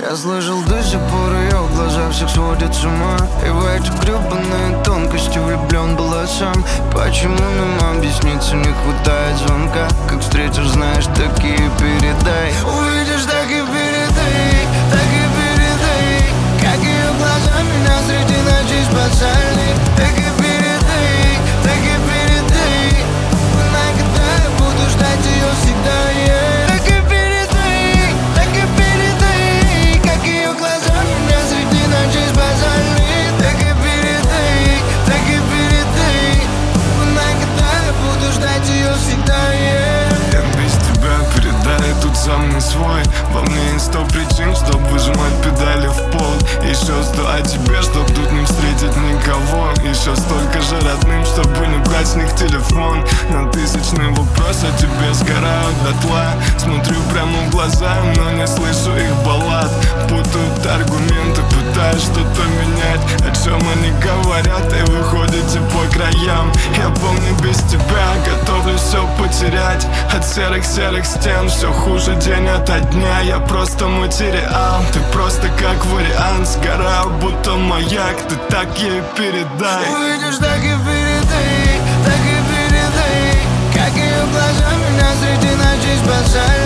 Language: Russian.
Я слышал, до сих пор ее глаза всех сводят с ума. И в эти гребаные тонкости влюблен была сам. Почему нам объясниться не хватает звонка? Как встретишь, знаешь, так и передай. Увидишь, так и передай, так и передай. Как ее глаза меня среди ночей спасали. Так и передай, так и передай. Знай, когда я буду ждать ее всегда, yeah. Так и передай, так и передай. Как ее глаза меня среди ночей спасали. Так и передай, так и передай. Знай, когда я буду ждать ее всегда, yeah. Я без тебя, передай, тут сам не свой. Во мне есть 100 причин, чтоб выжимать педали в пол. Еще 100 о тебе, чтоб тут не встретить никого. Еще столько же родным, чтобы не брать с них телефон. На тысячный вопрос о тебе сгорают дотла. Смотрю прямо в глаза, но не слышу их баллад. Путают аргументы, пытаюсь что-то менять. О чем они говорят и выходите по краям. Я помню, без тебя готовлю все потерять. От серых стен все хуже день ото дня. Я просто материал, ты просто как вариант. Сгораю, будто маяк, ты так ей передай. Увидишь, так и передай, так и передай. Как ее глаза меня среди ночей спасали.